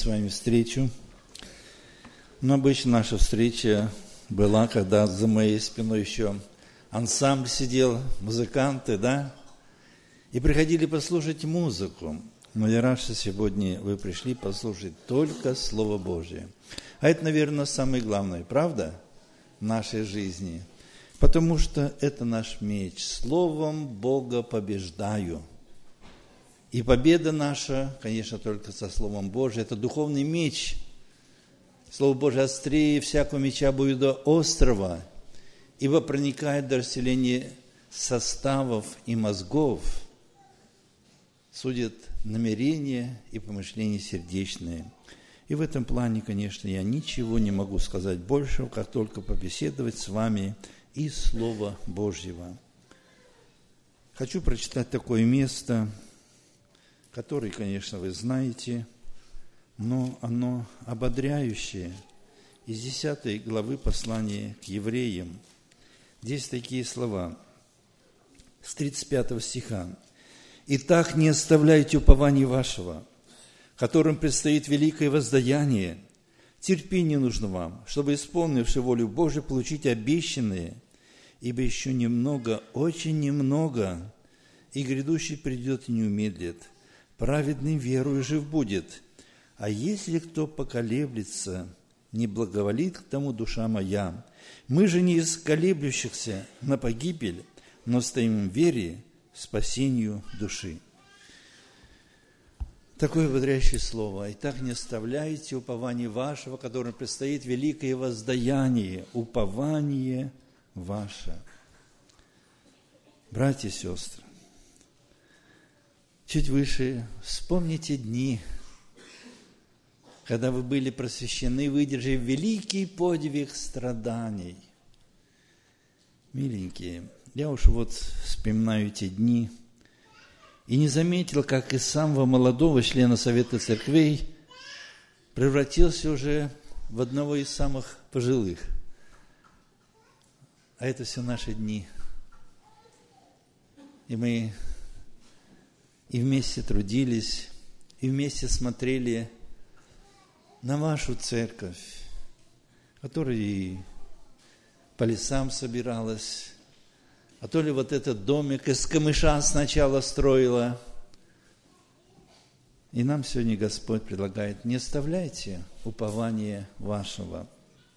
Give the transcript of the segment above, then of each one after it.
вами встречу. Но обычно наша встреча была, когда за моей спиной еще ансамбль сидел, музыканты, да? И приходили послушать музыку. Но я рад, что сегодня вы пришли послушать только Слово Божие. А это, наверное, самое главное, правда, в нашей жизни. Потому что это наш меч. Словом Бога побеждаю. И победа наша, конечно, только со Словом Божиим. Это духовный меч. Слово Божие острее всякого меча будет острого, ибо проникает до расселения составов и мозгов, судит намерения и помышления сердечные. И в этом плане, конечно, я ничего не могу сказать большего, как только побеседовать с вами из Слова Божьего. Хочу прочитать такое место, которое, конечно, вы знаете, но оно ободряющее. Из 10 главы послания к евреям. Здесь такие слова, с 35 стиха. «Итак, не оставляйте упования вашего, которым предстоит великое воздаяние. Терпение нужно вам, чтобы, исполнивши волю Божию, получить обещанное, ибо еще немного, очень немного, и грядущий придет и не умедлит. Праведный верою жив будет. А если кто поколеблется, не благоволит к тому душа моя. Мы же не из колеблющихся на погибель, но стоим в вере спасению души». Такое ободряющее слово. «Итак, не оставляйте упования вашего, которым предстоит великое воздаяние». Упование ваше. Братья и сестры, чуть выше вспомните дни, когда вы были просвещены, выдержав великий подвиг страданий. Миленькие, я уж вот вспоминаю эти дни и не заметил, как из самого молодого члена Совета Церквей превратился уже в одного из самых пожилых. А это все наши дни. И мы и вместе трудились, и вместе смотрели на вашу церковь, которая и по лесам собиралась, а то ли вот этот домик из камыша сначала строила. И нам сегодня Господь предлагает: не оставляйте упования вашего.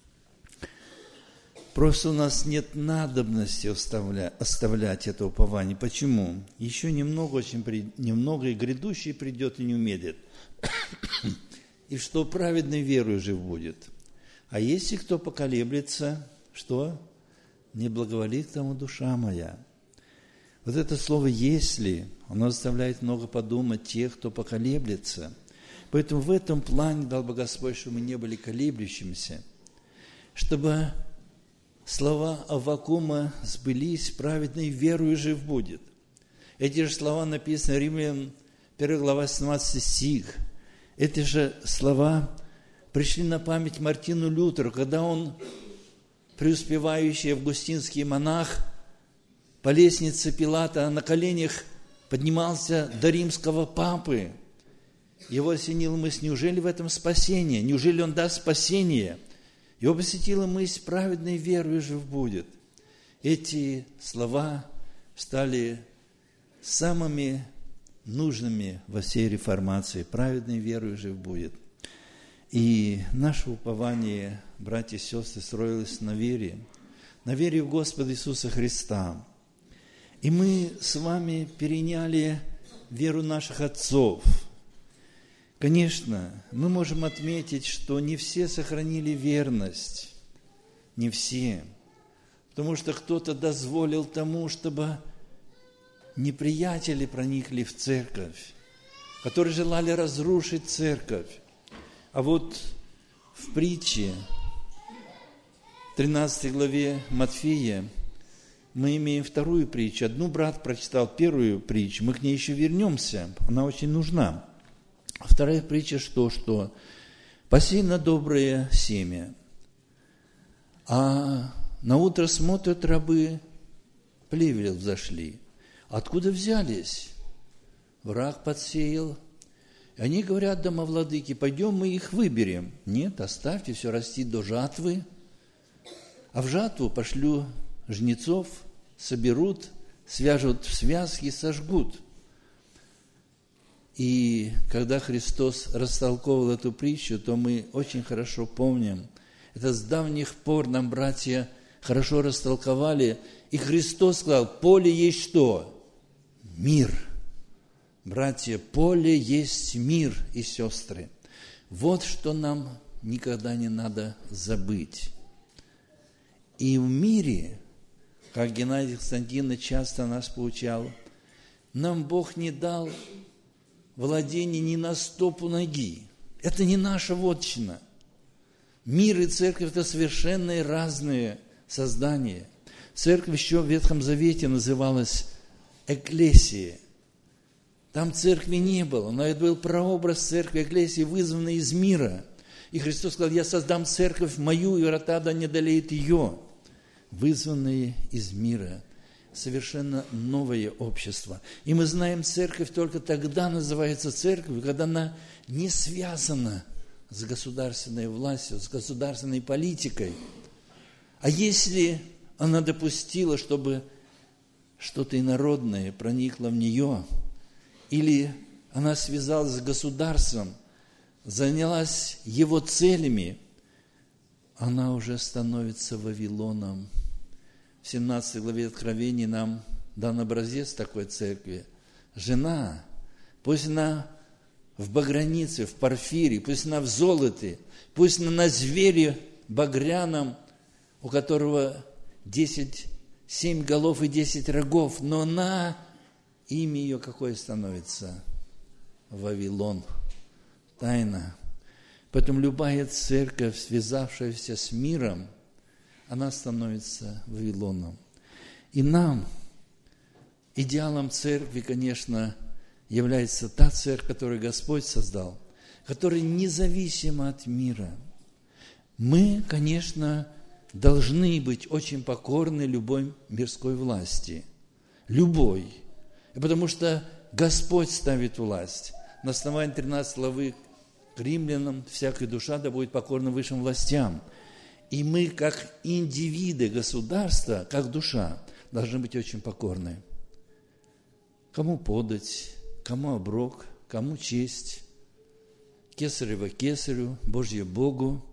Просто у нас нет надобности оставлять это упование. Почему? Еще немного, очень немного, и грядущий придет и не умедлит. И что праведный верою жив будет. А если кто поколеблется, что? Не благоволит к тому душа моя. Вот это слово «если», оно заставляет много подумать тех, кто поколеблется. Поэтому в этом плане дал бы Господь, чтобы мы не были колеблющимися, чтобы слова Аввакума сбылись: праведный верою жив будет. Эти же слова написаны в Римлянам 1 глава 17 стих. Эти же слова пришли на память Мартину Лютеру, когда он, преуспевающий августинский монах, по лестнице Пилата на коленях поднимался до римского папы. Его осенила мысль: неужели в этом спасение? Неужели он даст спасение? Его посетила мысль: праведной верою жив будет. Эти слова стали самыми нужными во всей реформации. Праведной верою жив будет. И наше упование, братья и сестры, строилось на вере в Господа Иисуса Христа. И мы с вами переняли веру наших отцов. Конечно, мы можем отметить, что не все сохранили верность, не все, потому что кто-то дозволил тому, чтобы неприятели проникли в церковь, которые желали разрушить церковь. А вот в притче, 13 главе Матфея, мы имеем вторую притчу. Одну брат прочитал первую притчу, мы к ней еще вернемся, она очень нужна. Вторая притча что посеяно доброе семя, а на утро смотрят рабы, плевел взошли. Откуда взялись? Враг подсеял. И Они говорят домовладыке: пойдем мы их выберем. Нет, оставьте, все растит до жатвы. А в жатву пошлю жнецов, соберут, свяжут в связки, сожгут. И когда Христос растолковывал эту притчу, то мы очень хорошо помним. Это с давних пор нам братья хорошо растолковали. И Христос сказал: поле есть что? Мир. Братья, поле есть мир и сестры. Вот что нам никогда не надо забыть. И в мире, как Геннадий Константинович часто нас поучал, нам Бог не дал владение ни на стопу ноги. Это не наша вотчина. Мир и церковь – это совершенно разные создания. Церковь еще в Ветхом Завете называлась экклесией. Там церкви не было, но это был прообраз церкви, экклесии, вызванной из мира. И Христос сказал: я создам церковь мою, и врата да не одолеют ее. Вызванные из мира. Совершенно новое общество. И мы знаем, церковь только тогда называется церковью, когда она не связана с государственной властью, с государственной политикой. А если она допустила, чтобы что-то инородное проникло в нее, или она связалась с государством, занялась его целями, она уже становится Вавилоном. В 17 главе Откровения нам дан образец такой церкви. Жена, пусть она в багрянице, в порфире, пусть она в золоте, пусть она на звере багряном, у которого 7 голов и 10 рогов, но она, имя ее какое становится? Вавилон. Тайна. Поэтому любая церковь, связавшаяся с миром, она становится Вавилоном. И нам, идеалом церкви, конечно, является та церковь, которую Господь создал, которая независима от мира. Мы, конечно, должны быть очень покорны любой мирской власти. Любой. Потому что Господь ставит власть. На основании 13 главы к Римлянам: всякая душа да будет покорна высшим властям. И мы, как индивиды государства, как душа, должны быть очень покорны. Кому подать, кому оброк, кому честь, кесарево кесарю, Божье Богу.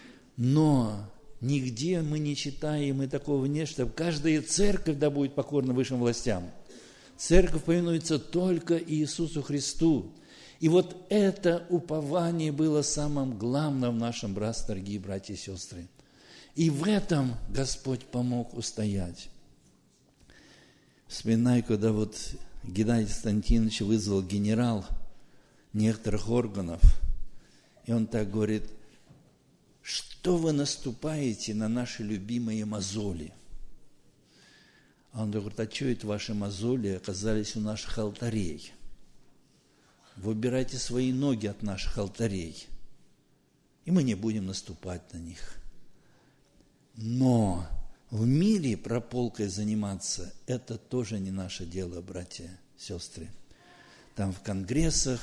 Но нигде мы не читаем и такого нет, что каждая церковь да будет покорна высшим властям. Церковь повинуется только Иисусу Христу. И вот это упование было самым главным в нашем братстве, дорогие братья и сестры. И в этом Господь помог устоять. Вспоминаю, когда вот Геннадий Константинович вызвал генерал некоторых органов, и он так говорит: что вы наступаете на наши любимые мозоли? А он говорит: а что это ваши мозоли оказались у наших алтарей? Вы убирайте свои ноги от наших алтарей, и мы не будем наступать на них. Но в мире прополкой заниматься – это тоже не наше дело, братья, сестры. Там в конгрессах,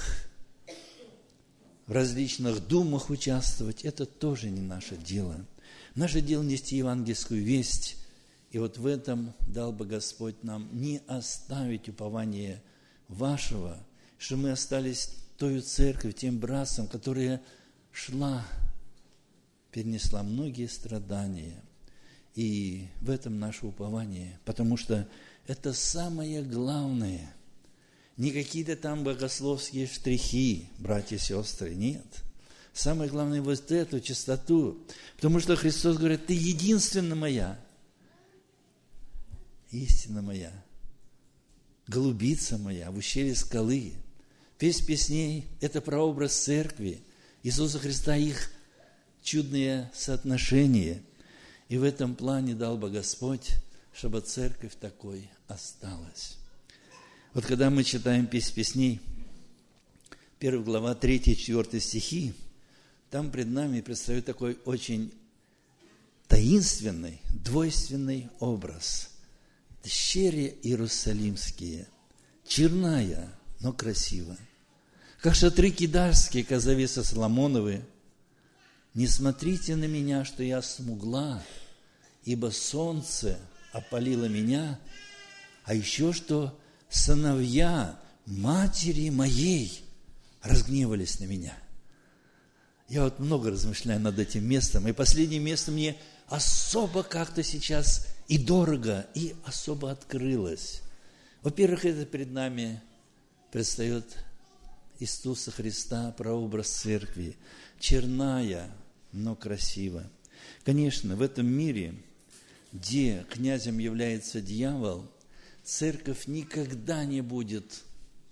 в различных думах участвовать – это тоже не наше дело. Наше дело нести евангельскую весть. И вот в этом дал бы Господь нам не оставить упование вашего, что мы остались той церковью, тем братством, которая шла, перенесла многие страдания. И в этом наше упование, потому что это самое главное. Не какие-то там богословские штрихи, братья и сестры, нет. Самое главное вот эту чистоту. Потому что Христос говорит: ты единственная моя, истина моя, голубица моя в ущелье скалы. Песнь песней – это прообраз церкви, Иисуса Христа, их чудное соотношение. И в этом плане дал бы Господь, чтобы церковь такой осталась. Вот когда мы читаем Песнь песней, 1 глава, 3-4 стихи, там пред нами предстает такой очень таинственный, двойственный образ. Дщери иерусалимские, черная, но красиво. как шатры кидарские, как завеса Соломоновы. Не смотрите на меня, что я смугла, ибо солнце опалило меня, а еще что сыновья матери моей разгневались на меня. Я вот много размышляю над этим местом, и последнее место мне особо как-то сейчас и дорого, и особо открылось. Во-первых, это перед нами предстает Иисуса Христа, прообраз церкви, черная, но красиво. Конечно, в этом мире, где князем является дьявол, церковь никогда не будет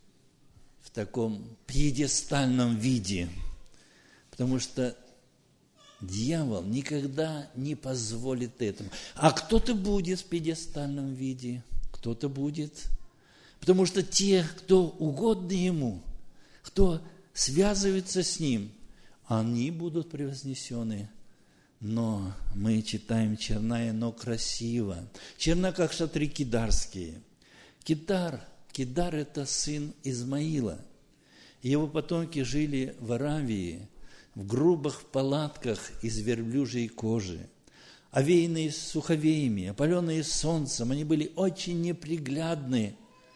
в таком пьедестальном виде, потому что дьявол никогда не позволит этому. А кто-то будет в пьедестальном виде, кто-то будет. Потому что те, кто угодно ему, кто связывается с ним, они будут превознесены. Но мы читаем черная, но красиво. Черна, как шатры кидарские. Кидар это сын Измаила. Его потомки жили в Аравии, в грубых палатках из верблюжьей кожи, овеянные суховеями, опаленные солнцем. Они были очень неприглядны.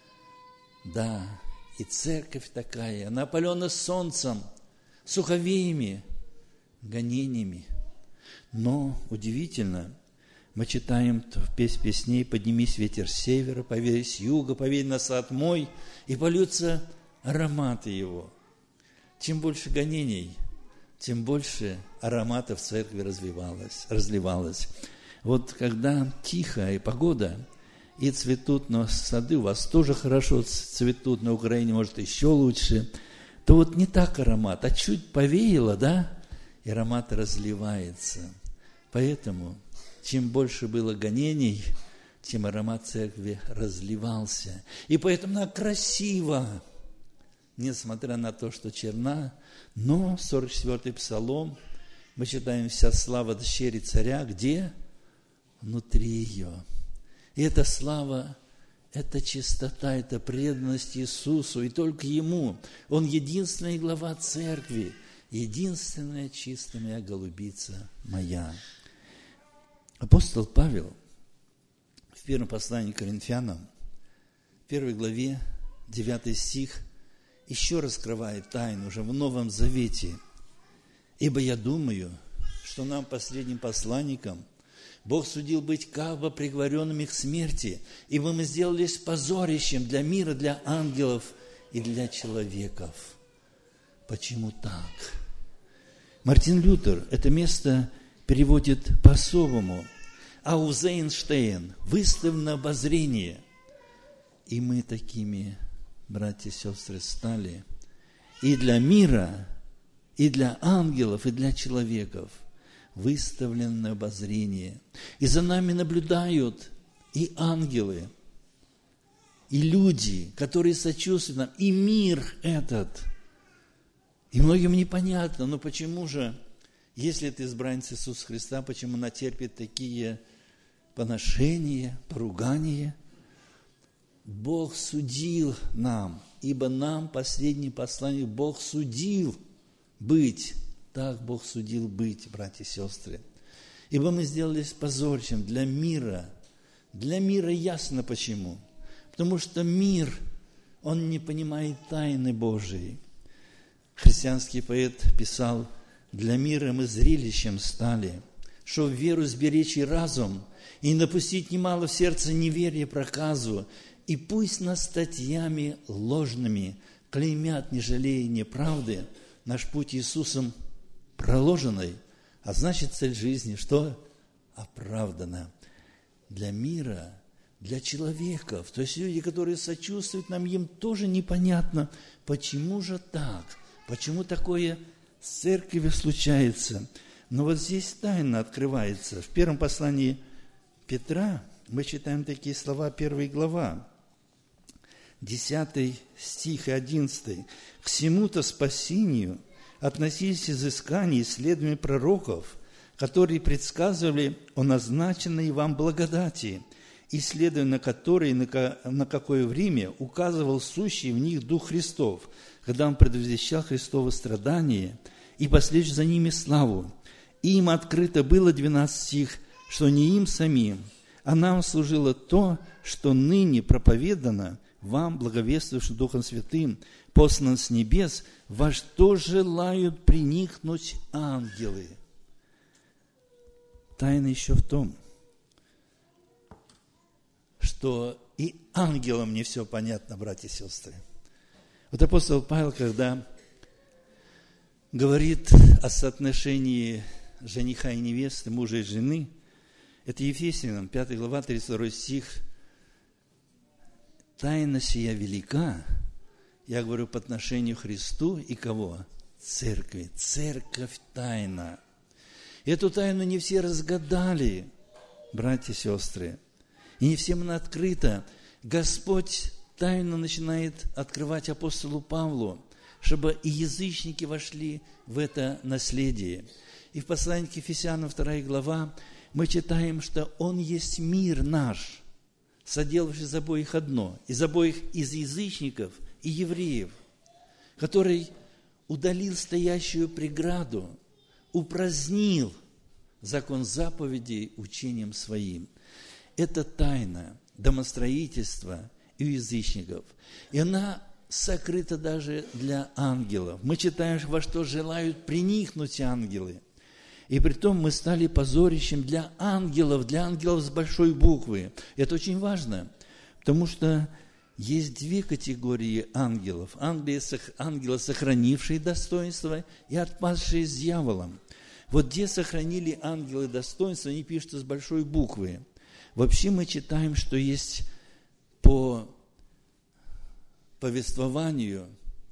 Да, и церковь такая, она опалена солнцем, суховеями, гонениями. Но удивительно, мы читаем в песней: «Поднимись, ветер с севера, повей с юга, повей на сад мой, и польются ароматы его». Чем больше гонений, тем больше ароматов в церкви разливалось. Вот когда тихая погода, и цветут, но сады у вас тоже хорошо цветут, на Украине, может, еще лучше, то вот не так аромат, а чуть повеяло, да, и аромат разливается. Поэтому, чем больше было гонений, тем аромат церкви разливался. И поэтому она красива, несмотря на то, что черна. Но 44-й псалом, мы читаем: «Вся слава дщери царя», где? Внутри ее. И эта слава, это чистота, это преданность Иисусу, и только Ему. Он единственный глава церкви, единственная чистая моя голубица моя. Апостол Павел в первом послании к Коринфянам, в 1 главе, 9 стих, еще раскрывает тайну уже в Новом Завете. «Ибо я думаю, что нам, последним посланникам, Бог судил быть как бы приговоренными к смерти, ибо мы сделались позорищем для мира, для ангелов и для человеков». Почему так? Мартин Лютер это место переводит по-особому. Аузейнштейн, выставлено на обозрение. И мы такими, братья и сестры, стали и для мира, и для ангелов, и для человеков выставлен на обозрение. И за нами наблюдают и ангелы, и люди, которые сочувствуют нам, и мир этот. И многим непонятно, но почему же, если это избранец Иисуса Христа, почему она терпит такие поношения, поругания? Бог судил нам, ибо нам, последний посланник, Бог судил быть. Так Бог судил быть, братья и сестры. Ибо мы сделались позорищем для мира. Для мира ясно почему. Потому что мир, он не понимает тайны Божией. Христианский поэт писал: «Для мира мы зрелищем стали, чтоб веру сберечь и разум, и не допустить немало в сердце неверия проказу, и пусть нас статьями ложными клеймят, не жалея неправды, наш путь Иисусом проложенный, а значит, цель жизни, что? Оправдана». Для мира, для человеков, то есть люди, которые сочувствуют нам, им тоже непонятно, почему же так, почему такое с церковью случается. Но вот здесь тайна открывается. В первом послании Петра мы читаем такие слова, 1 глава, 10 стих и 11. «К всему-то спасению относились изыскания и исследования пророков, которые предсказывали о назначенной вам благодати, исследуя на которые на какое время указывал сущий в них Дух Христов, когда Он предвозвещал Христово страдание и последующую за ними славу. Им открыто было, 12 стих, что не им самим, а нам служило то, что ныне проповедано вам, благовествующим Духом Святым, послан с небес, во что желают приникнуть ангелы. Тайна еще в том, что и ангелам не все понятно, братья и сестры. Вот апостол Павел, когда говорит о соотношении жениха и невесты, мужа и жены, это Ефесянам, 5 глава, 32 стих. Тайна сия велика, я говорю по отношению к Христу и кого? Церкви. Церковь тайна. Эту тайну не все разгадали, братья и сестры. И не всем она открыта. Господь тайну начинает открывать апостолу Павлу, чтобы и язычники вошли в это наследие. И в послании к Ефесянам 2 глава мы читаем, что Он есть мир наш, соделавший из обоих одно, из язычников и евреев, который удалил стоящую преграду, упразднил закон заповедей учением своим. Это тайна домостроительства и у язычников. И она сокрыта даже для ангелов. Мы читаем, во что желают приникнуть ангелы. И притом мы стали позорищем для ангелов с большой буквы. Это очень важно, потому что есть две категории ангелов. Ангелы, сохранившие достоинство, и отпадшие с дьяволом. Вот где сохранили ангелы достоинство, они пишут с большой буквы. Вообще мы читаем, что есть по повествованию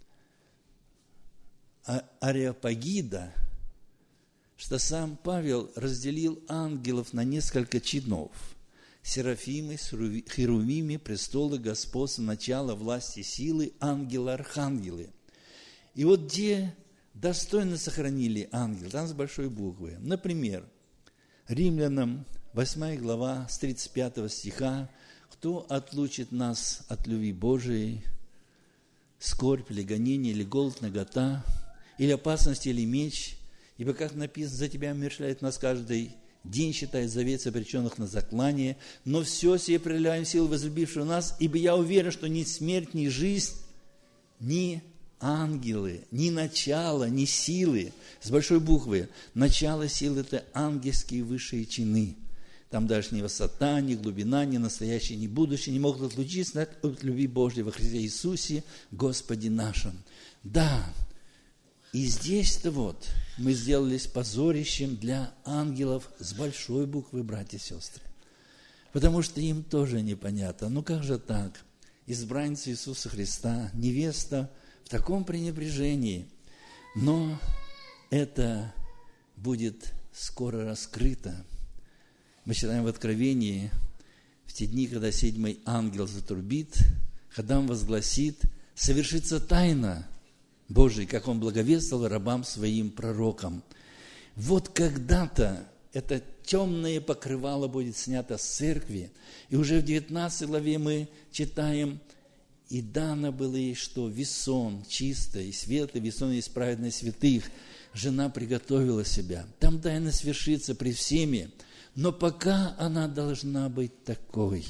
Ареопагида, что сам Павел разделил ангелов на несколько чинов. Серафимы, херувимы, престолы, господства, начало, власти, силы, ангелы, архангелы. И вот где достойно сохранили ангел, там с большой буквы. Например, Римлянам 8 глава с 35 стиха: «Кто отлучит нас от любви Божией? Скорбь или гонение, или голод, нагота, или опасность, или меч? Ибо, как написано, за тебя умерщвляет нас каждый день, считает завет обреченных на заклание, но все сие проявляем силу возлюбившего нас, ибо я уверен, что ни смерть, ни жизнь, ни ангелы, ни начало, ни силы», с большой буквы, начало сил – это ангельские высшие чины. Там даже ни высота, ни глубина, ни настоящее, ни будущее не могут отлучиться от любви Божьей во Христе Иисусе, Господе нашим. Да, и здесь-то вот мы сделались позорищем для ангелов с большой буквы, братья и сестры. Потому что им тоже непонятно. Ну как же так? Избранница Иисуса Христа, невеста в таком пренебрежении. Но это будет скоро раскрыто. Мы читаем в Откровении, в те дни, когда 7-й ангел затрубит, когда он возгласит, совершится тайна Божия, как он благовествовал рабам своим пророкам. Вот когда-то это темное покрывало будет снято с церкви, и уже в 19 главе мы читаем: «И дано было ей что? Весон чистый и светлый, весон из праведных святых. Жена приготовила себя». Там тайна свершится пред всеми, но пока она должна быть такой.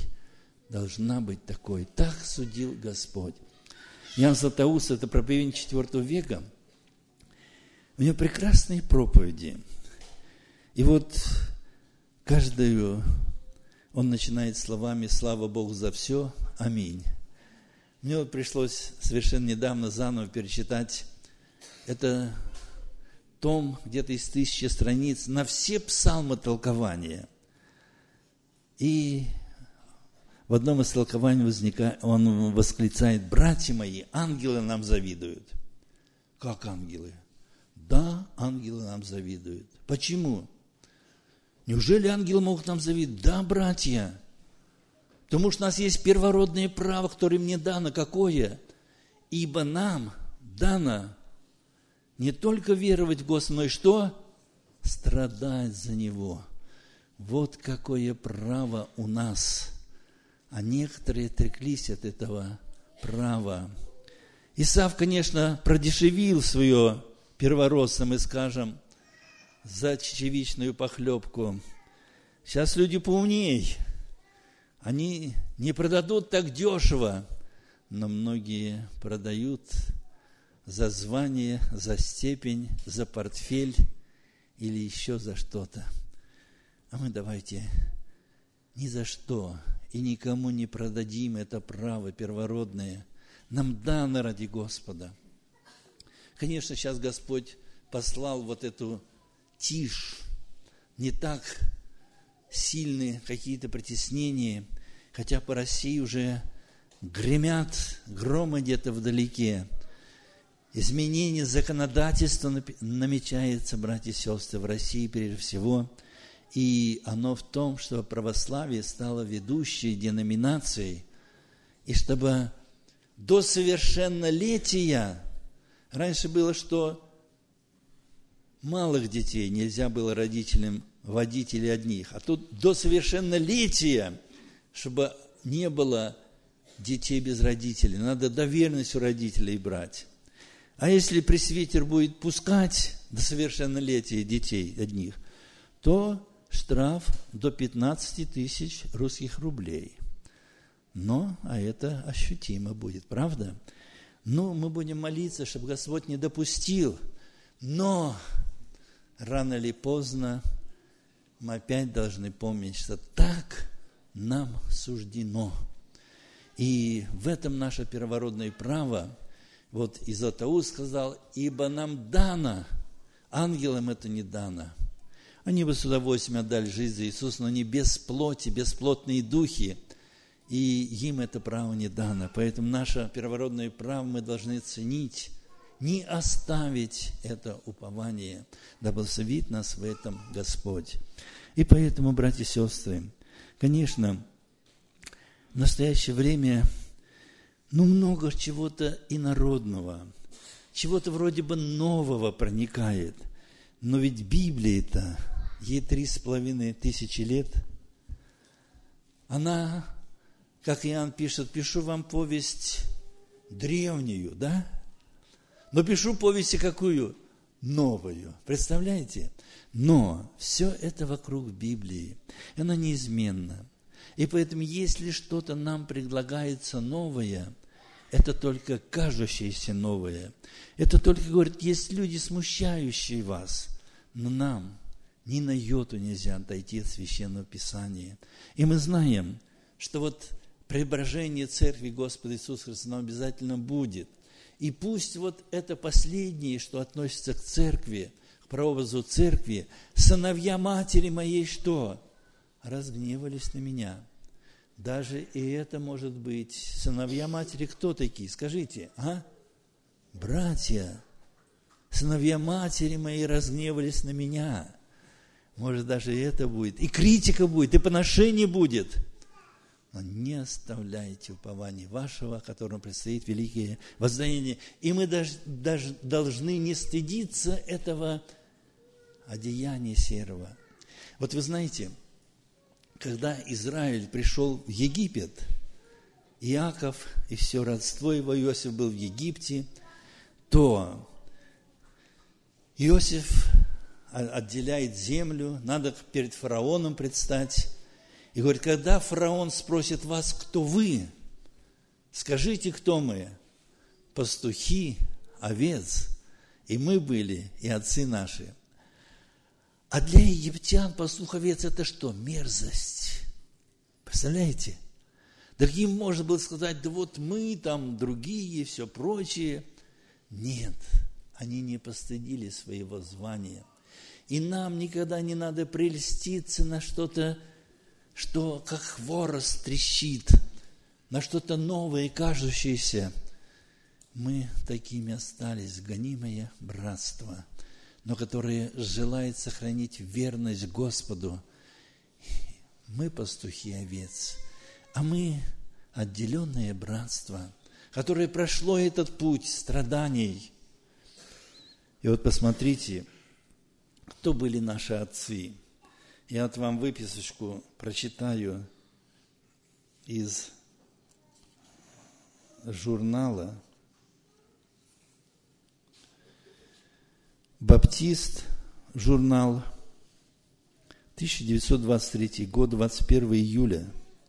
Так судил Господь. Иоанн Златоуст, это проповедник 4 века, у него прекрасные проповеди. И вот каждую он начинает словами: «Слава Богу за все, аминь». Мне вот пришлось совершенно недавно заново перечитать. Это том где-то из 1000 страниц на все псалмы толкования. И в одном из толкований он восклицает: «Братья мои, ангелы нам завидуют». Как ангелы? Да, ангелы нам завидуют. Почему? Неужели ангелы могут нам завидовать? Да, братья. Потому что у нас есть первородное право, которое мне дано. Какое? Ибо нам дано не только веровать в Господа, но и что? Страдать за Него. Вот какое право у нас. А некоторые отреклись от этого права. Исав, конечно, продешевил свое первородство, мы скажем, за чечевичную похлебку. Сейчас люди поумней. Они не продадут так дешево, но многие продают за звание, за степень, за портфель или еще за что-то. А мы давайте ни за что и никому не продадим это право первородное. Нам дано ради Господа. Конечно, сейчас Господь послал вот эту тишь, не так сильные какие-то притеснения, хотя по России уже гремят громы где-то вдалеке. Изменение законодательства намечается, братья и сестры, в России прежде всего. И оно в том, что православие стало ведущей деноминацией. И чтобы до совершеннолетия, раньше было, что малых детей нельзя было родителям водить или одних. А тут до совершеннолетия, чтобы не было детей без родителей. Надо доверенность у родителей брать. А если пресвитер будет пускать до совершеннолетия детей одних, то штраф до 15 тысяч русских рублей. А это ощутимо будет, правда? Мы будем молиться, чтобы Господь не допустил. Но рано или поздно мы опять должны помнить, что так нам суждено. И в этом наше первородное право. Вот и Златоуст сказал, ибо нам дано, ангелам это не дано. Они бы с удовольствием отдали жизнь за Иисуса, но они без плоти, бесплотные духи, и им это право не дано. Поэтому наше первородное право мы должны ценить, не оставить это упование, да благословит нас в этом Господь. И поэтому, братья и сестры, конечно, в настоящее время много чего-то инородного, чего-то вроде бы нового проникает. Но ведь Библия-то, ей 3500 лет, она, как Иоанн пишет, пишу вам повесть древнюю, да? Но пишу повесть какую? Новую. Представляете? Но все это вокруг Библии, оно неизменно. И поэтому, если что-то нам предлагается новое, это только кажущееся новое. Это только, говорит, есть люди, смущающие вас. Но нам ни на йоту нельзя отойти от Священного Писания. И мы знаем, что вот преображение Церкви Господа Иисуса Христа обязательно будет. И пусть вот это последнее, что относится к Церкви, к прообразу Церкви, сыновья матери моей что? Разгневались на меня. Даже и это может быть. Сыновья матери кто такие? Скажите, Братья, сыновья матери мои разгневались на меня. Может, даже и это будет. И критика будет, и поношение будет. Но не оставляйте упования вашего, которому предстоит великое воздаяние. И мы даже должны не стыдиться этого одеяния серого. Вот вы знаете, когда Израиль пришел в Египет, Иаков и все родство его, Иосиф был в Египте, то Иосиф отделяет землю, надо перед фараоном предстать. И говорит, когда фараон спросит вас, кто вы, скажите, кто мы? Пастухи, овец, и мы были, и отцы наши. А для египтян пастух овец это что? Мерзость. Представляете? Так им можно было сказать, да вот мы там другие, все прочее. Нет, они не постыдили своего звания. И нам никогда не надо прельститься на что-то, что как хворост трещит, на что-то новое, кажущееся. Мы такими остались, гонимое братство, но которое желает сохранить верность Господу. Мы пастухи овец, а мы отделенное братство, которое прошло этот путь страданий. И вот посмотрите, кто были наши отцы. Я вот вам выписочку прочитаю из журнала Баптист, журнал, 1923 год, 21 июля.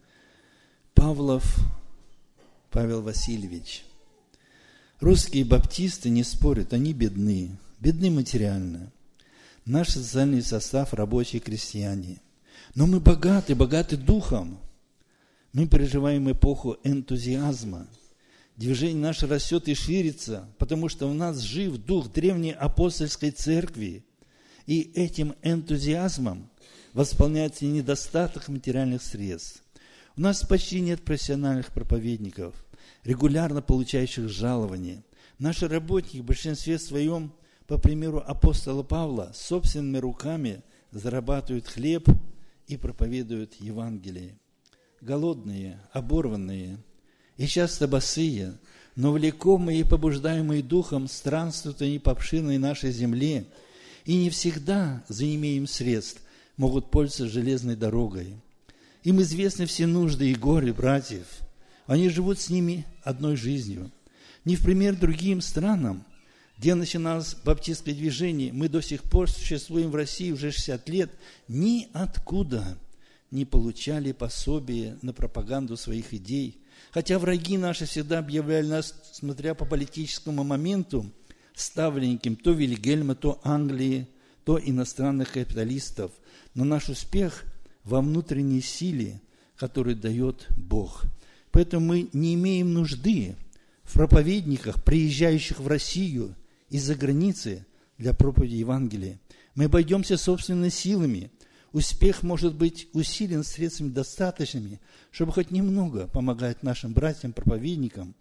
Павлов Павел Васильевич. Русские баптисты не спорят, они бедны материально. Наш социальный состав – рабочие крестьяне. Но мы богаты духом. Мы переживаем эпоху энтузиазма. Движение наше растет и ширится, потому что в нас жив дух древней апостольской церкви. И этим энтузиазмом восполняется недостаток материальных средств. У нас почти нет профессиональных проповедников, регулярно получающих жалования. Наши работники в большинстве своем, по примеру апостола Павла, собственными руками зарабатывают хлеб и проповедуют Евангелие. Голодные, оборванные и часто босые, но влекомые и побуждаемые духом странствуют они по обширной нашей земле, и не всегда, за неимением средств, могут пользоваться железной дорогой. Им известны все нужды и горе братьев. Они живут с ними одной жизнью. Не в пример другим странам, где начиналось баптистское движение, мы до сих пор существуем в России уже 60 лет, ниоткуда не получали пособия на пропаганду своих идей. Хотя враги наши всегда объявляли нас, смотря по политическому моменту, ставленником то Вильгельма, то Англии, то иностранных капиталистов. Но наш успех во внутренней силе, которую дает Бог. Поэтому мы не имеем нужды в проповедниках, приезжающих в Россию из-за границы для проповеди Евангелия. Мы обойдемся собственными силами. Успех может быть усилен средствами достаточными, чтобы хоть немного помогать нашим братьям-проповедникам,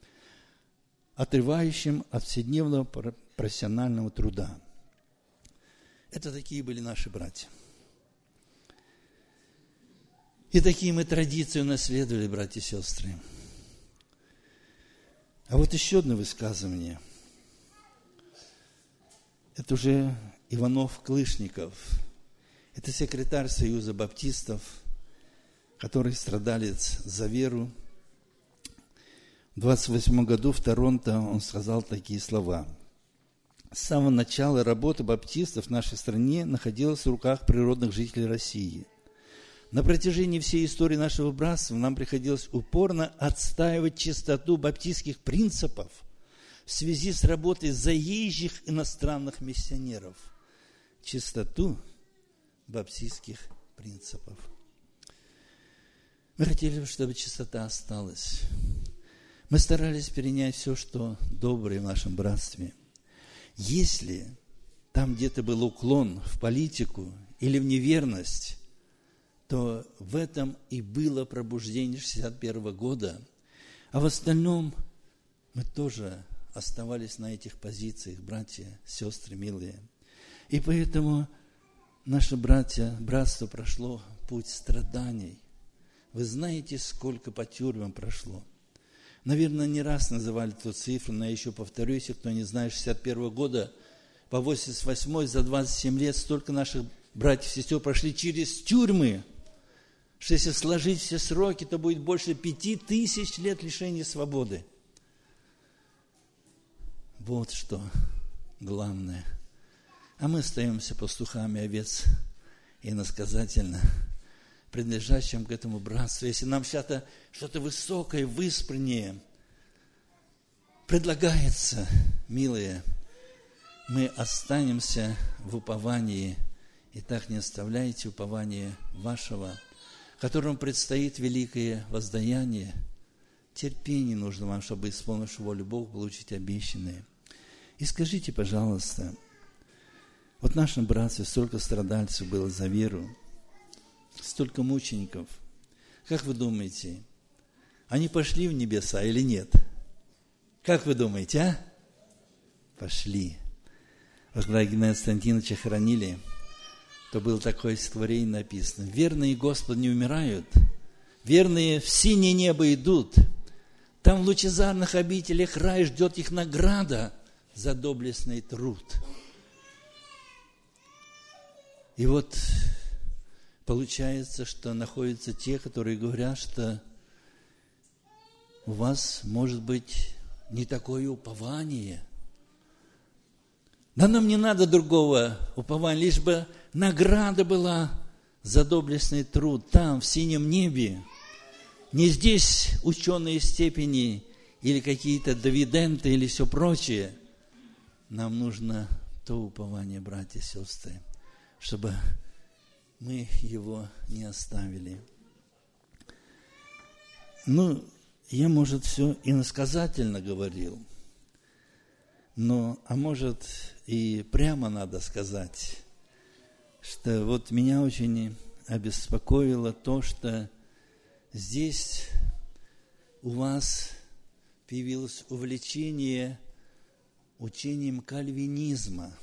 отрывающим от вседневного профессионального труда. Это такие были наши братья. И такие мы традиции унаследовали, братья и сестры. А вот еще одно высказывание. Это уже Иванов-Клышников. Это секретарь Союза баптистов, который страдалец за веру. В 28 году в Торонто он сказал такие слова. С самого начала работа баптистов в нашей стране находилась в руках природных жителей России. На протяжении всей истории нашего братства нам приходилось упорно отстаивать чистоту баптистских принципов в связи с работой заезжих иностранных миссионеров. Чистоту баптистских принципов. Мы хотели, чтобы чистота осталась. Мы старались перенять все, что доброе в нашем братстве. Если там где-то был уклон в политику или в неверность, то в этом и было пробуждение 1961 года. А в остальном мы тоже оставались на этих позициях, братья, сестры милые. И поэтому наше братство прошло путь страданий. Вы знаете, сколько по тюрьмам прошло. Наверное, не раз называли эту цифру, но я еще повторюсь, если кто не знает, 61 года по 88 за 27 лет столько наших братьев и сестер прошли через тюрьмы, что если сложить все сроки, то будет больше 5000 лет лишения свободы. Вот что главное. А мы остаемся пастухами овец иносказательно, принадлежащим к этому братству. Если нам сейчас что-то высокое, выспреннее предлагается, милые, мы останемся в уповании. Итак, не оставляйте упование вашего, которому предстоит великое воздаяние. Терпение нужно вам, чтобы, исполнив волю Бога, получить обещанное. И скажите, пожалуйста, вот в нашем братстве столько страдальцев было за веру, столько мучеников. Как вы думаете, они пошли в небеса или нет? Как вы думаете, а? Пошли. Вот когда Геннадия Константиновича хоронили, то было такое стихотворение написано. Верные Господу не умирают, верные в синее небо идут. Там в лучезарных обителях рай ждет их награда за доблестный труд. И вот получается, что находятся те, которые говорят, что у вас может быть не такое упование. Да нам не надо другого упования, лишь бы награда была за доблестный труд там, в синем небе. Не здесь ученые степени или какие-то дивиденды или все прочее. Нам нужно то упование, братья и сестры, чтобы мы его не оставили. Я, может, все иносказательно говорил, а может, и прямо надо сказать, что вот меня очень обеспокоило то, что здесь у вас появилось увлечение учением кальвинизма.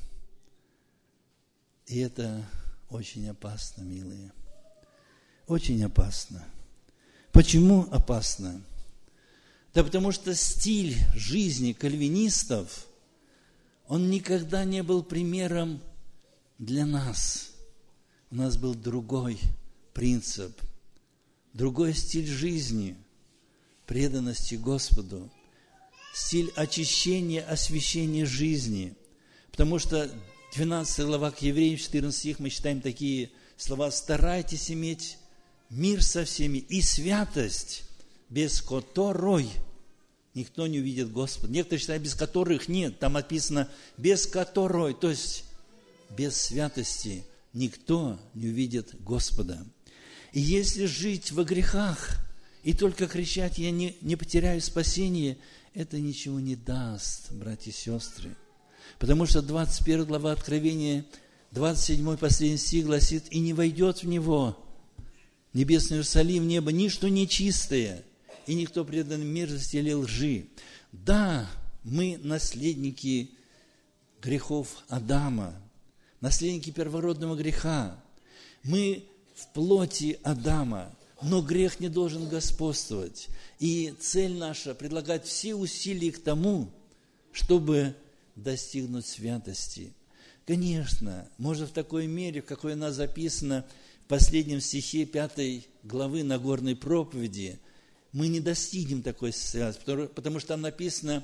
И это очень опасно, милые. Очень опасно. Почему опасно? Да потому что стиль жизни кальвинистов, он никогда не был примером для нас. У нас был другой принцип, другой стиль жизни, преданности Господу, стиль очищения, освящения жизни. Потому что 12 глава к Евреям, 14 стих, мы читаем такие слова: «Старайтесь иметь мир со всеми и святость, без которой никто не увидит Господа». Некоторые считают, без которых нет. Там написано без которой, то есть без святости никто не увидит Господа. И если жить во грехах и только кричать: «Я не потеряю спасение», это ничего не даст, братья и сестры. Потому что 21 глава Откровения, 27 последний стих гласит: «И не войдет в него небесный Иерусалим, небо, ничто нечистое, и никто предан мерзости или лжи». Да, мы наследники грехов Адама, наследники первородного греха. Мы в плоти Адама, но грех не должен господствовать. И цель наша – предлагать все усилия к тому, чтобы достигнуть святости. Конечно, может в такой мере, в какой она записана в последнем стихе 5 главы Нагорной проповеди, мы не достигнем такой святости, потому что там написано: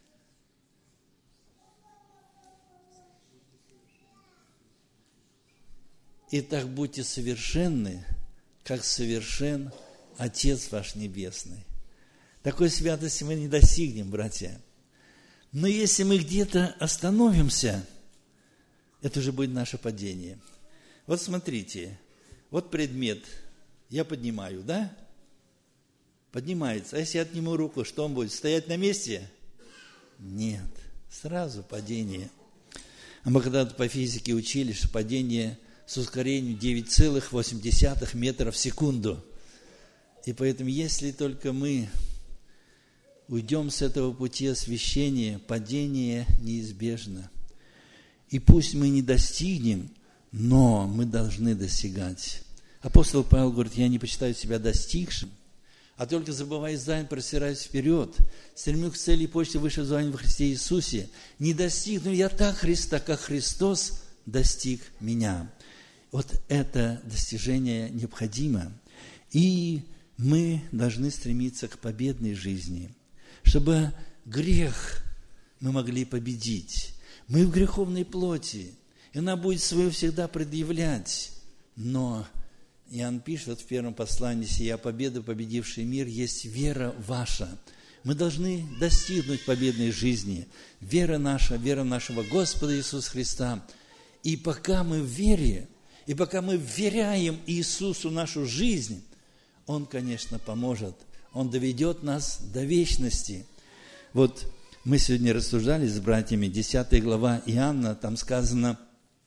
«Итак, будьте совершенны, как совершен Отец ваш Небесный». Такой святости мы не достигнем, братья. Но если мы где-то остановимся, это уже будет наше падение. Вот смотрите, вот предмет я поднимаю, да? Поднимается. А если я отниму руку, что он будет? Стоять на месте? Нет, сразу падение. А мы когда-то по физике учили, что падение с ускорением 9,8 метра в секунду. И поэтому, если только мы уйдем с этого пути освящения, падение неизбежно. И пусть мы не достигнем, но мы должны достигать. Апостол Павел говорит: «Я не почитаю себя достигшим, а только забывая здание, простираюсь вперед, стремлюсь к цели и почте высшего звания во Христе Иисусе. Не достигну я так Христа, как Христос достиг меня». Вот это достижение необходимо. И мы должны стремиться к победной жизни, чтобы грех мы могли победить. Мы в греховной плоти, и она будет свое всегда предъявлять. Но Иоанн пишет в первом послании: «Сия победа, победивший мир, есть вера ваша». Мы должны достигнуть победной жизни. Вера наша, вера нашего Господа Иисуса Христа. И пока мы в вере, и пока мы вверяем Иисусу нашу жизнь, Он, конечно, поможет. Он доведет нас до вечности. Вот мы сегодня рассуждали с братьями, 10 глава Иоанна, там сказано,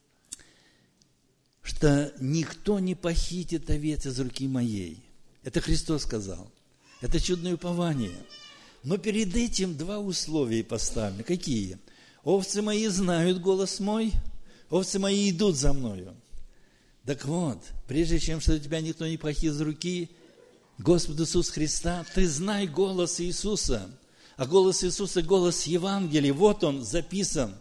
что никто не похитит овец из руки моей. Это Христос сказал. Это чудное упование. Но перед этим два условия поставлены. Какие? «Овцы мои знают голос мой, овцы мои идут за мною». Так вот, прежде чем что тебя никто не похитит из руки Господа Иисуса Христа, ты знай голос Иисуса. А голос Иисуса – голос Евангелия. Вот он записан.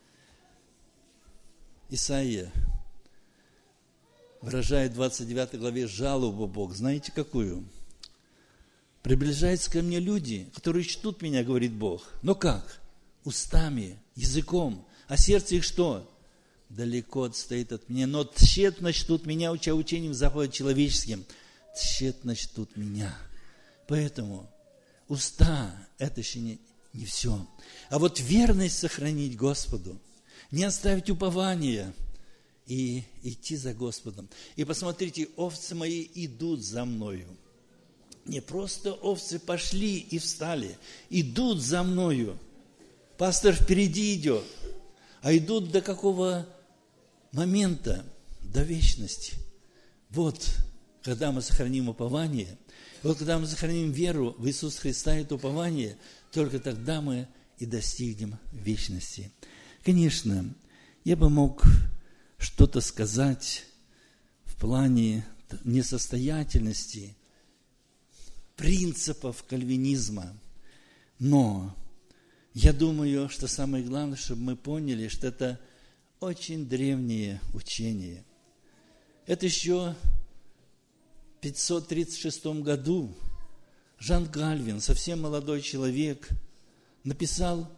Исаия выражает в 29 главе жалобу Богу. Знаете, какую? «Приближаются ко мне люди, которые чтут меня, говорит Бог. Но как? Устами, языком, а сердце их что? Далеко отстоит от меня, но тщетно чтут меня, уча учением заповедь человеческим. Тщетно чтут меня. Поэтому уста – это еще не все. А вот верность сохранить Господу, не оставить упования и идти за Господом. И посмотрите, овцы мои идут за мною. Не просто овцы пошли и встали, идут за мною. Пастор впереди идет, а идут до какого момента? До вечности. Вот, когда мы сохраним упование, вот когда мы сохраним веру в Иисуса Христа и это упование, только тогда мы и достигнем вечности. Конечно, я бы мог что-то сказать в плане несостоятельности принципов кальвинизма, но я думаю, что самое главное, чтобы мы поняли, что это очень древнее учение. Это еще в 536 году Жан Кальвин, совсем молодой человек, написал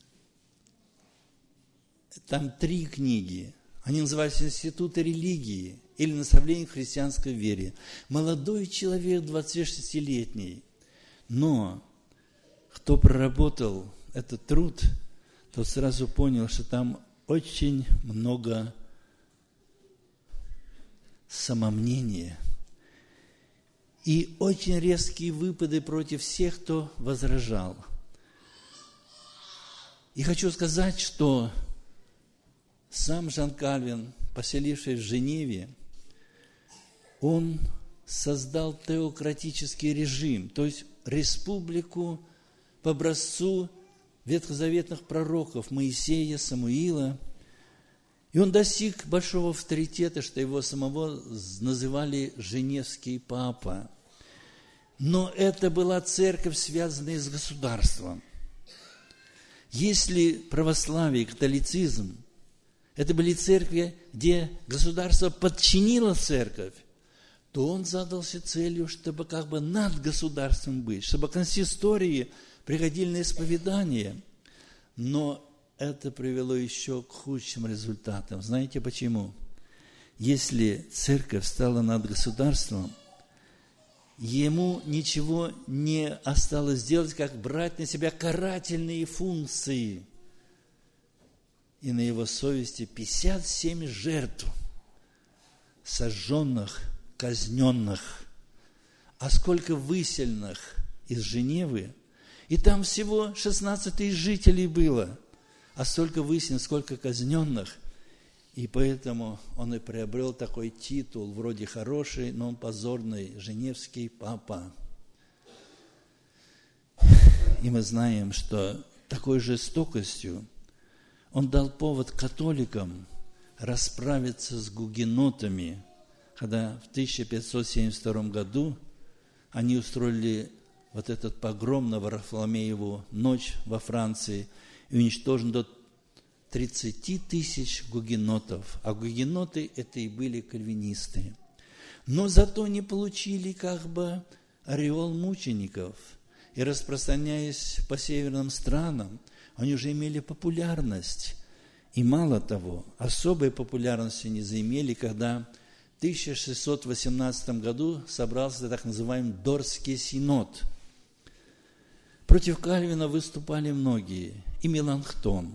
там 3 книги. Они называются «Институты религии» или «Наставление в христианской вере». Молодой человек, 26-летний. Но кто проработал этот труд, тот сразу понял, что там очень много самомнения и очень резкие выпады против всех, кто возражал. И хочу сказать, что сам Жан Кальвин, поселившись в Женеве, он создал теократический режим, то есть республику по образцу ветхозаветных пророков Моисея, Самуила. И он достиг большого авторитета, что его самого называли Женевский папа. Но это была церковь, связанная с государством. Если православие и католицизм – это были церкви, где государство подчинило церковь, то он задался целью, чтобы как бы над государством быть, чтобы консистории приходили на исповедание. Но это привело еще к худшим результатам. Знаете почему? Если церковь стала над государством, ему ничего не осталось делать, как брать на себя карательные функции. И на его совести 57 жертв, сожженных, казненных. А сколько высельных из Женевы. И там всего 16 тысяч жителей было. А столько высельных, сколько казненных. И поэтому он и приобрел такой титул, вроде хороший, но он позорный, Женевский папа. И мы знаем, что такой жестокостью он дал повод католикам расправиться с гугенотами, когда в 1572 году они устроили вот этот погром на Варфоломееву ночь во Франции и уничтожен до 30 тысяч гугенотов. А гугеноты это и были кальвинисты. Но зато не получили как бы ореол мучеников. И распространяясь по северным странам, они уже имели популярность. И мало того, особой популярности не заимели, когда в 1618 году собрался так называемый Дорский синод. Против Кальвина выступали многие. И Меланхтон,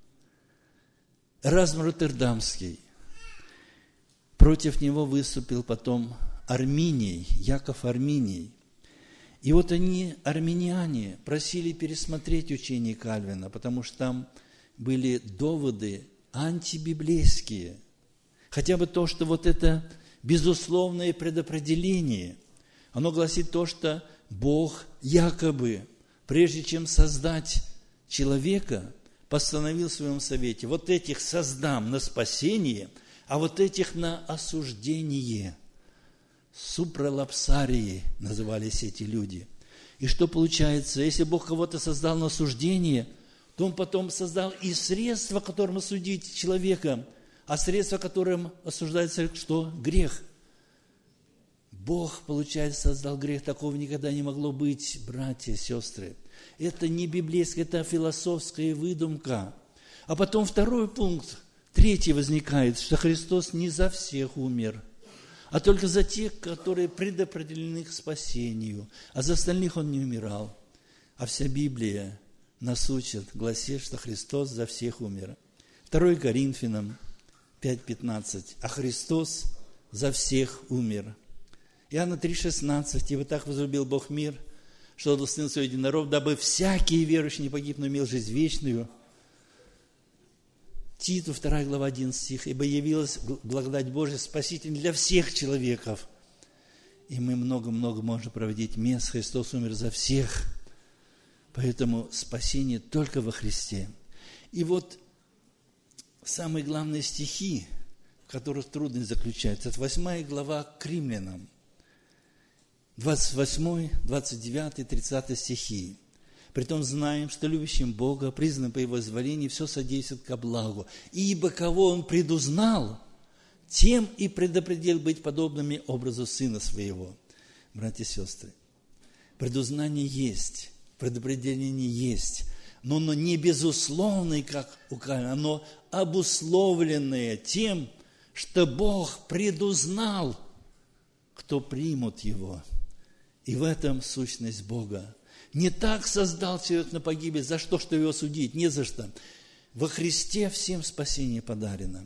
Эразм Роттердамский. Против него выступил потом Арминий, Яков Арминий. И вот они, армяне, просили пересмотреть учение Кальвина, потому что там были доводы антибиблейские. Хотя бы то, что вот это безусловное предопределение, оно гласит то, что Бог якобы, прежде чем создать человека, постановил в своем совете: вот этих создам на спасение, а вот этих на осуждение. Супралапсарии назывались эти люди. И что получается? Если Бог кого-то создал на осуждение, то Он потом создал и средства, которым осудить человека, а средства, которым осуждается что? Грех. Бог, получается, создал грех. Такого никогда не могло быть, братья и сестры. Это не библейская, это философская выдумка. А потом второй пункт, третий возникает, что Христос не за всех умер, а только за тех, которые предопределены к спасению, а за остальных Он не умирал. А вся Библия нас учит, гласит, что Христос за всех умер. 2 Коринфянам 5:15. А Христос за всех умер. Иоанна 3:16. Ибо так возлюбил Бог мир, что отдал Сына Своего Единородного, дабы всякий верующий не погиб, но имел жизнь вечную. Титу 2 глава 11 стих. Ибо явилась благодать Божия, Спаситель для всех человеков. И мы много-много можем проводить мест. Христос умер за всех. Поэтому спасение только во Христе. И вот самые главные стихи, в которых трудность заключается, это 8 глава к Римлянам, 28, 29, 30 стихи. Притом знаем, что любящим Бога, признанным по Его изволению, все содействует ко благу. Ибо кого Он предузнал, тем и предопределил быть подобными образу Сына Своего. Братья и сестры, предузнание есть, предопределение есть, но оно не безусловное, как указано, оно обусловленное тем, что Бог предузнал, кто примут Его. И в этом сущность Бога. Не так создал человек на погибель, за что его судить, не за что. Во Христе всем спасение подарено.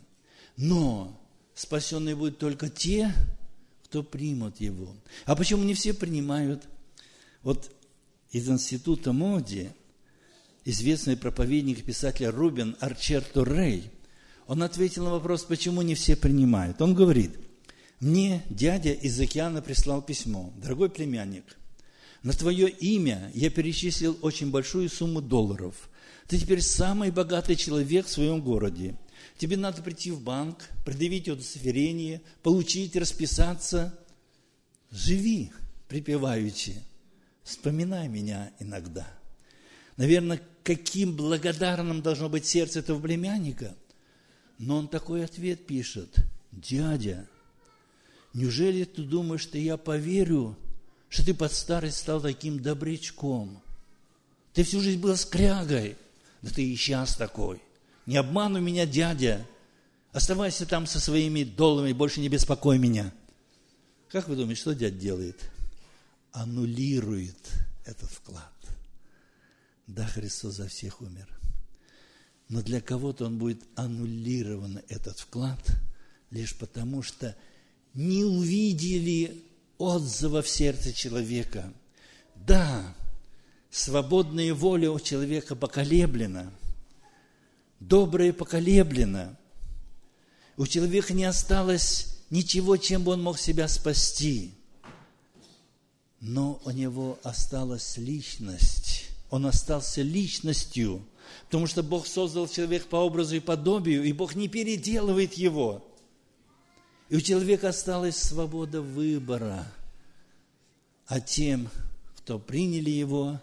Но спасенные будут только те, кто примут Его. А почему не все принимают? Вот из института Моди известный проповедник и писатель Рубен Арчерто Рей, он ответил на вопрос, почему не все принимают. Он говорит: мне дядя из океана прислал письмо. Дорогой племянник, на твое имя я перечислил очень большую сумму долларов. Ты теперь самый богатый человек в своем городе. Тебе надо прийти в банк, предъявить удостоверение, получить, расписаться. Живи припеваючи. Вспоминай меня иногда. Наверное, каким благодарным должно быть сердце этого племянника. Но он такой ответ пишет: дядя, неужели ты думаешь, что я поверю, что ты под старость стал таким добрячком? Ты всю жизнь был скрягой. Да ты и сейчас такой. Не обманывай меня, дядя. Оставайся там со своими долларами, больше не беспокой меня. Как вы думаете, что дядя делает? Аннулирует этот вклад. Да, Христос за всех умер. Но для кого-то он будет аннулирован, этот вклад, лишь потому, что не увидели отзыва в сердце человека. Да, свободная воля у человека поколеблена, доброе поколеблено. У человека не осталось ничего, чем бы он мог себя спасти. Но у него осталась личность. Он остался личностью, потому что Бог создал человека по образу и подобию, и Бог не переделывает его. И у человека осталась свобода выбора. А тем, кто приняли его,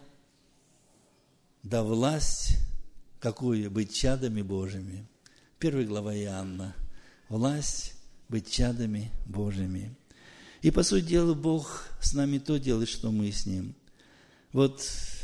да власть, какую? Быть чадами Божьими. 1 глава Иоанна. Власть быть чадами Божьими. И, по сути дела, Бог с нами то делает, что мы с Ним. Вот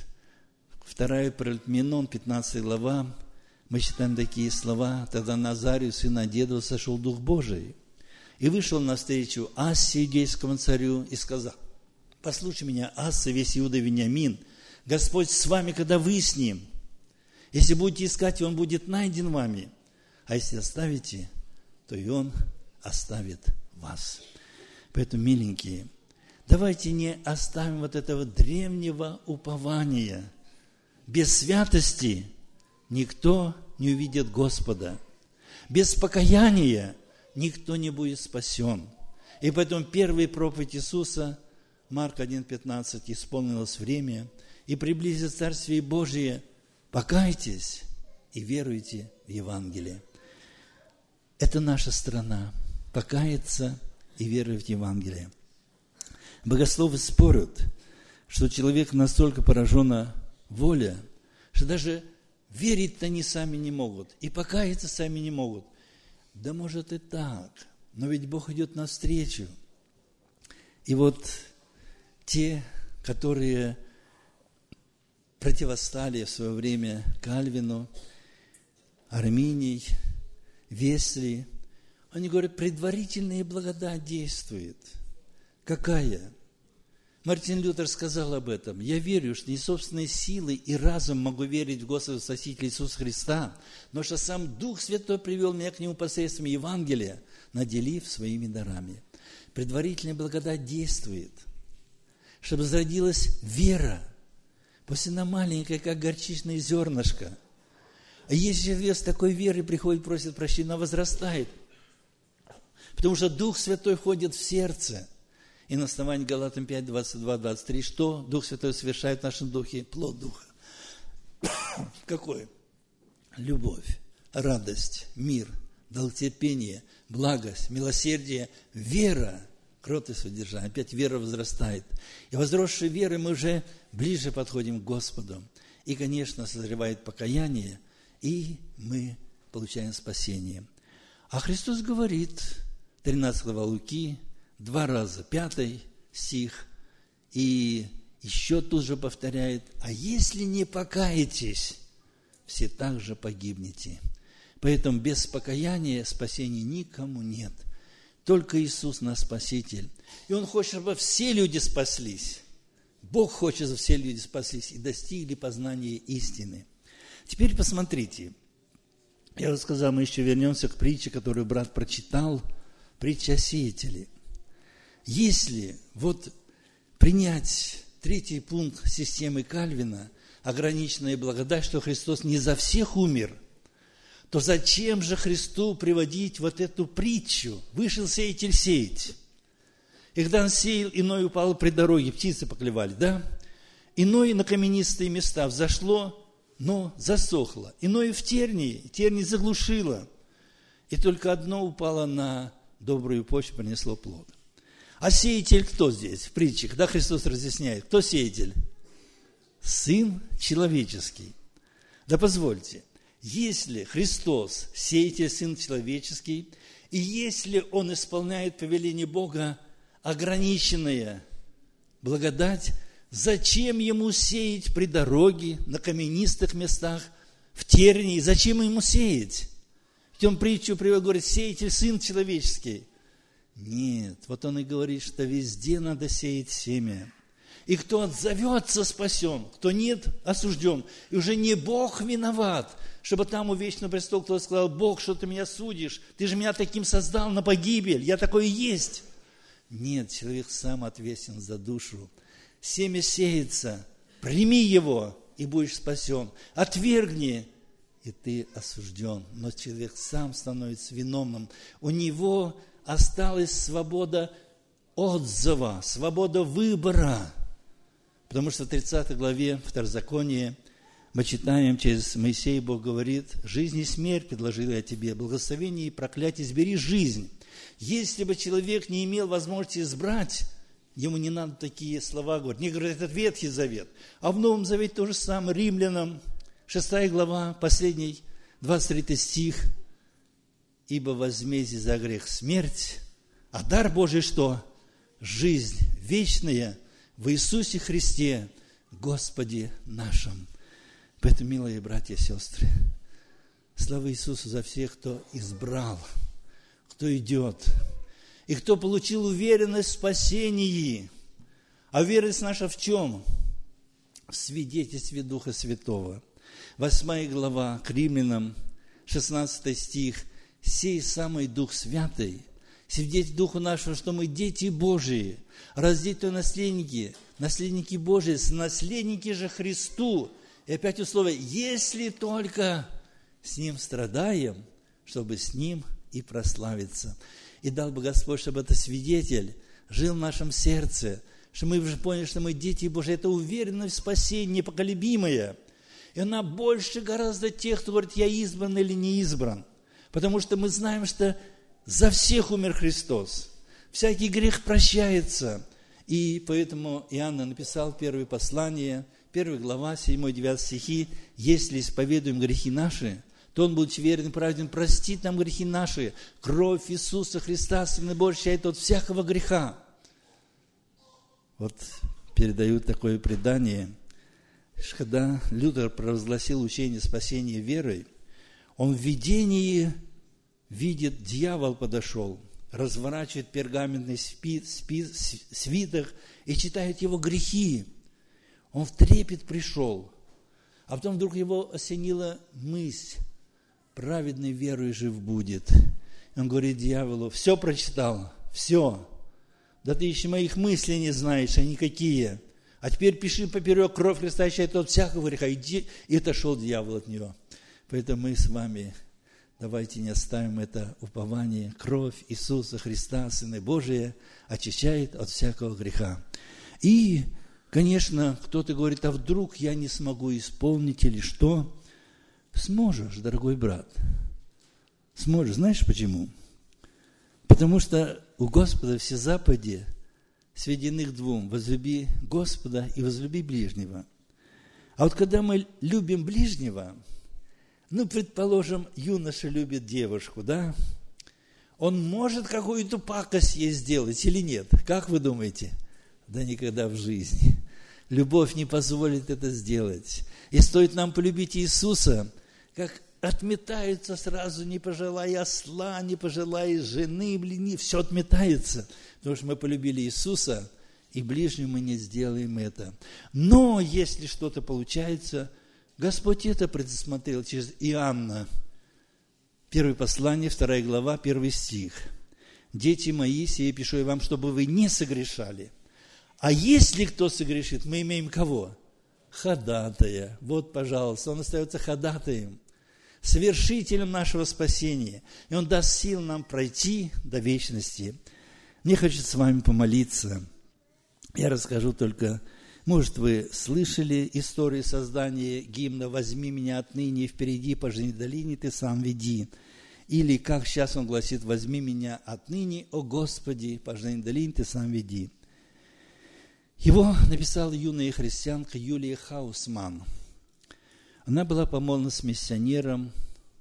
2 Паралипоменон, 15 глава, мы читаем такие слова. Тогда Назарию, сына Дедова, сошел Дух Божий. И вышел навстречу Ассе, иудейскому царю, и сказал: послушай меня, Асса, весь Иуда и Вениамин, Господь с вами, когда вы с Ним. Если будете искать, Он будет найден вами. А если оставите, то и Он оставит вас. Поэтому, миленькие, давайте не оставим вот этого древнего упования. Без святости никто не увидит Господа. Без покаяния никто не будет спасен. И поэтому первая проповедь Иисуса, Марк 1,15, исполнилось время, и приблизится Царствие Божие, покайтесь и веруйте в Евангелие. Это наша страна, покаяться и веровать в Евангелие. Богословы спорят, что человек настолько поражена воля, что даже верить-то они сами не могут, и покаяться сами не могут. Да может и так, но ведь Бог идет навстречу. И вот те, которые противостали в свое время Кальвину, Арминий, Весли, они говорят, предварительная благодать действует. Какая? Мартин Лютер сказал об этом. Я верю, что не собственной силой и разум могу верить в Господа Спасителя Иисуса Христа, но что сам Дух Святой привел меня к Нему посредством Евангелия, наделив своими дарами. Предварительная благодать действует, чтобы зародилась вера, пусть она маленькая, как горчичное зернышко. А если человек с такой верой приходит, просит прощения, она возрастает, потому что Дух Святой входит в сердце. И на основании Галатам 5, 22, 23, что Дух Святой совершает в нашем духе? Плод Духа. Какой? Любовь, радость, мир, долготерпение, благость, милосердие, вера, кротость, воздержание. Опять вера возрастает. И возросшей верой мы уже ближе подходим к Господу. И, конечно, созревает покаяние, и мы получаем спасение. А Христос говорит, 13 глава Луки, 2 раза, 5 стих, и еще тут же повторяет, а если не покаетесь, все также погибнете. Поэтому без покаяния спасения никому нет. Только Иисус наш Спаситель. И Он хочет, чтобы все люди спаслись. Бог хочет, чтобы все люди спаслись и достигли познания истины. Теперь посмотрите. Я уже сказал, мы еще вернемся к притче, которую брат прочитал, притча о сеятеле. Если вот принять третий пункт системы Кальвина, ограниченная благодать, что Христос не за всех умер, то зачем же Христу приводить вот эту притчу? Вышел сеятель сеять. И когда он сеял, иной упал при дороге, птицы поклевали, да? Иной на каменистые места взошло, но засохло. Иное в тернии заглушило. И только одно упало на добрую почву, принесло плод. А сеятель кто здесь в притче? Когда Христос разъясняет, кто сеятель? Сын человеческий. Да позвольте, если Христос сеятель, Сын человеческий, и если Он исполняет повеление Бога, ограниченная благодать, зачем Ему сеять при дороге, на каменистых местах, в тернии? Зачем Ему сеять? В тем притчу приводит, говорит, сеятель, Сын человеческий. Нет, вот он и говорит, что везде надо сеять семя. И кто отзовется, спасен, кто нет, осужден. И уже не Бог виноват, чтобы там у вечного престола кто-то сказал, Бог, что ты меня судишь, ты же меня таким создал на погибель, я такой и есть. Нет, человек сам ответственен за душу. Семя сеется, прими его, и будешь спасен. Отвергни, и ты осужден. Но человек сам становится виновным. У него осталась свобода отзыва, свобода выбора. Потому что в 30 главе Второзакония мы читаем, через Моисея Бог говорит, «Жизнь и смерть предложил я тебе, благословение и проклятие, избери жизнь». Если бы человек не имел возможности избрать, ему не надо такие слова говорить. Не говорят, это Ветхий Завет. А в Новом Завете то же самое. Римлянам, 6 глава, последний, 23 стих. «Ибо возмездие за грех смерть, а дар Божий что? Жизнь вечная в Иисусе Христе, Господе нашим». Поэтому, милые братья и сестры, слава Иисусу за всех, кто избрал, кто идет, и кто получил уверенность в спасении. А уверенность наша в чем? В свидетельстве Духа Святого. 8 глава к Римлянам, 16 стих. «Сей самый Дух Святый, свидетель Духу нашему, что мы дети Божии, раз дети, то наследники, наследники Божии, наследники же Христу». И опять условие, если только с Ним страдаем, чтобы с Ним и прославиться. И дал бы Господь, чтобы этот свидетель жил в нашем сердце, что мы уже поняли, что мы дети Божии. Это уверенность в спасении непоколебимая. И она больше гораздо тех, кто говорит, я избран или не избран. Потому что мы знаем, что за всех умер Христос. Всякий грех прощается. И поэтому Иоанн написал первое послание, 1 глава, 7-9 стихи. «Если исповедуем грехи наши, то Он, будучи верен и праведен, простит нам грехи наши. Кровь Иисуса Христа, Сына Божий, очищает от всякого греха». Вот передают такое предание, что когда Лютер провозгласил учение спасения верой, Он в видении видит, дьявол подошел, разворачивает пергаментный свиток и читает его грехи. Он в трепет пришел, а потом вдруг его осенила мысль: праведный верой жив будет. Он говорит дьяволу: все прочитал, все. Да ты еще моих мыслей не знаешь, они какие. А теперь пиши поперек: кровь Христа очищает от всякого греха. Иди. И отошел дьявол от него. Поэтому мы с вами давайте не оставим это упование. Кровь Иисуса Христа, Сына Божия, очищает от всякого греха. И, конечно, кто-то говорит: а вдруг я не смогу исполнить или что? Сможешь, дорогой брат. Сможешь. Знаешь почему? Потому что у Господа все заповеди сведены к двум: возлюби Господа и возлюби ближнего. А вот когда мы любим ближнего, предположим, юноша любит девушку, да? Он может какую-то пакость ей сделать или нет? Как вы думаете? Да никогда в жизни. Любовь не позволит это сделать. И стоит нам полюбить Иисуса, как отметаются сразу, не пожелая осла, не пожелая жены, все отметается. Потому что мы полюбили Иисуса, и ближнему мы не сделаем это. Но если что-то получается, Господь это предусмотрел через Иоанна. 1 послание, 2 глава, 1 стих. «Дети мои, сие пишу я вам, чтобы вы не согрешали. А если кто согрешит, мы имеем кого? Ходатая». Вот, пожалуйста, он остается ходатаем, совершителем нашего спасения. И он даст сил нам пройти до вечности. Мне хочется с вами помолиться. Я расскажу только, может, вы слышали историю создания гимна «Возьми меня отныне впереди по жизни долине, ты сам веди». Или, как сейчас он гласит: «Возьми меня отныне, о Господи, по жизни долине, ты сам веди». Его написала юная христианка Юлия Хаусман. Она была помолвлена с миссионером.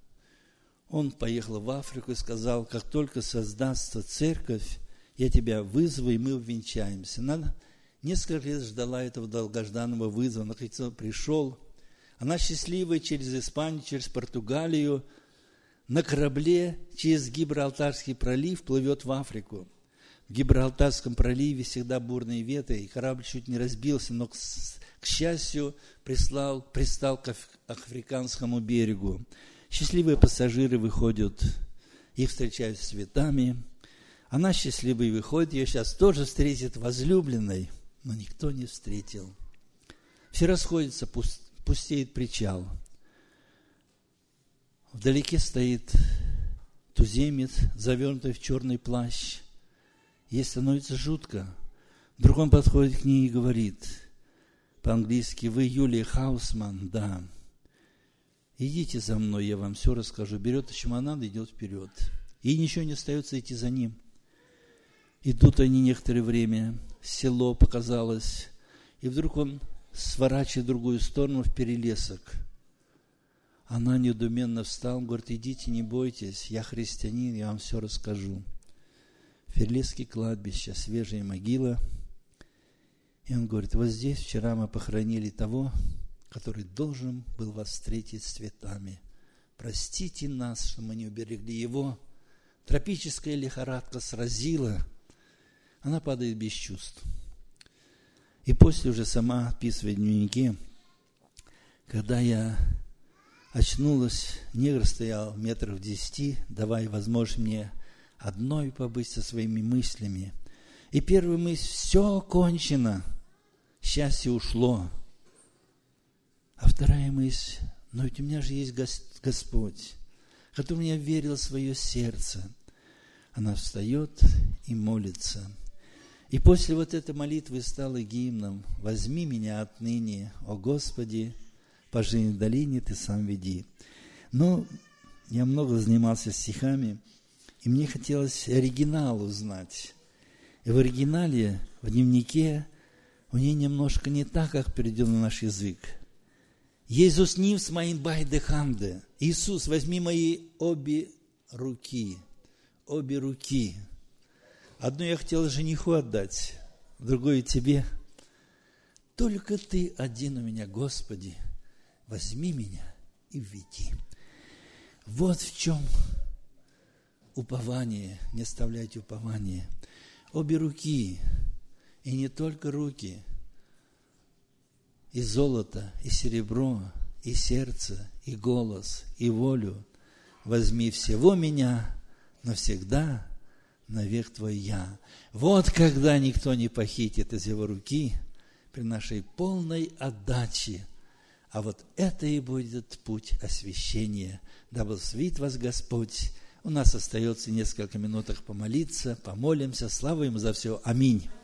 Он поехал в Африку и сказал: как только создастся церковь, я тебя вызову, и мы увенчаемся. Она несколько лет ждала этого долгожданного вызова. Наконец пришел. Она счастливая через Испанию, через Португалию на корабле через Гибралтарский пролив плывет в Африку. В Гибралтарском проливе всегда бурные ветры, и корабль чуть не разбился, но, к счастью, пристал к африканскому берегу. Счастливые пассажиры выходят, их встречают с цветами. Она счастливая выходит, ее сейчас тоже встретит возлюбленной, но никто не встретил. Все расходятся, пустеет причал. Вдалеке стоит туземец, завернутый в черный плащ. Ей становится жутко. Вдруг он подходит к ней и говорит по-английски: вы Юлия Хаусман? Да. Идите за мной, я вам все расскажу. Берет чемодан и идет вперед. И ничего не остается идти за ним. Идут они некоторое время, село показалось, и вдруг он сворачивает в другую сторону, в перелесок. Она недоуменно встала, говорит: идите, не бойтесь, я христианин, я вам все расскажу. Перелесское кладбище, свежая могила. И он говорит: вот здесь вчера мы похоронили того, который должен был вас встретить с цветами. Простите нас, что мы не уберегли его. Тропическая лихорадка сразила. Она падает без чувств. И после уже сама описывает в дневнике: когда я очнулась, негр стоял метров в 10, давая возможность мне одной побыть со своими мыслями. И первая мысль: все кончено, счастье ушло. А вторая мысль: но ведь у меня же есть Господь, который меня верил в свое сердце. Она встает и молится. И после вот этой молитвы стала гимном: «Возьми меня отныне, о Господи, по жизни долине ты сам веди». Но я много занимался стихами, и мне хотелось оригинал узнать. И в оригинале, в дневнике, у нее немножко не так, как переведен на наш язык. «Иисус нимс моин байдеханде». Иисус, возьми мои обе руки. Обе руки. Одну я хотел жениху отдать, другую тебе. Только ты один у меня, Господи, возьми меня и введи. Вот в чем упование, не оставляйте упование. Обе руки, и не только руки, и золото, и серебро, и сердце, и голос, и волю. Возьми всего меня навсегда, навек твой я. Вот когда никто не похитит из его руки при нашей полной отдаче. А вот это и будет путь освящения. Да благословит вас Господь. У нас остается несколько минуток помолиться, помолимся. Слава Ему за все. Аминь.